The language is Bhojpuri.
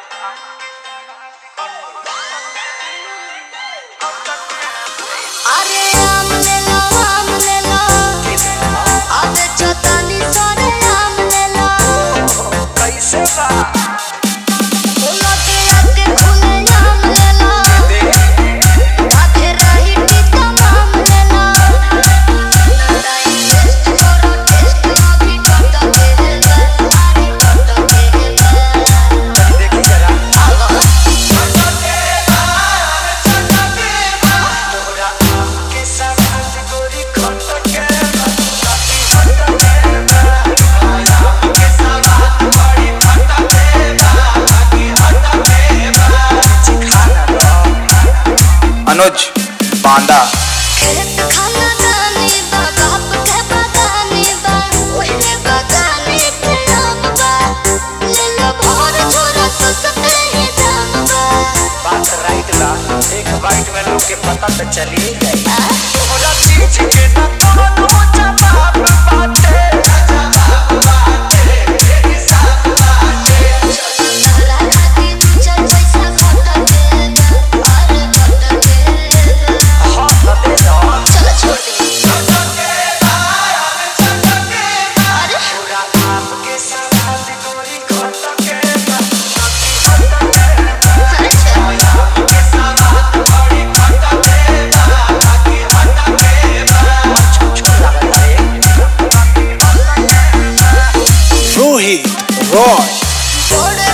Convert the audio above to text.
अरे आम ले लो अबे चतानी सोरे आम ले लो कैसे बा लगे लगे खुले आम ले लो आधे रही टीका आम ले लो टाइम वेस्ट करो टेस्ट अभी टट के है अरे टट के है देखी जरा के साथ गोरी खट के अनुज बांदा खेत खाना दानी बा बाप के बगानी बा ओहने बगाने पे आम बा ले लो भर छोरा तो सते ही दाम बा बात राइट ला एक बाइट में लोग के पता तो चली गई तोरा चीज के ना कोनो जवाब बाटे तेरी साथ बाटे तोरा खाती चल पैसा घट के अरे घट के हाथ न दे दो चल छोड़ दे अरे पूरा आपके साथ गोरी खट के अच्छा रोहित रॉय छोड़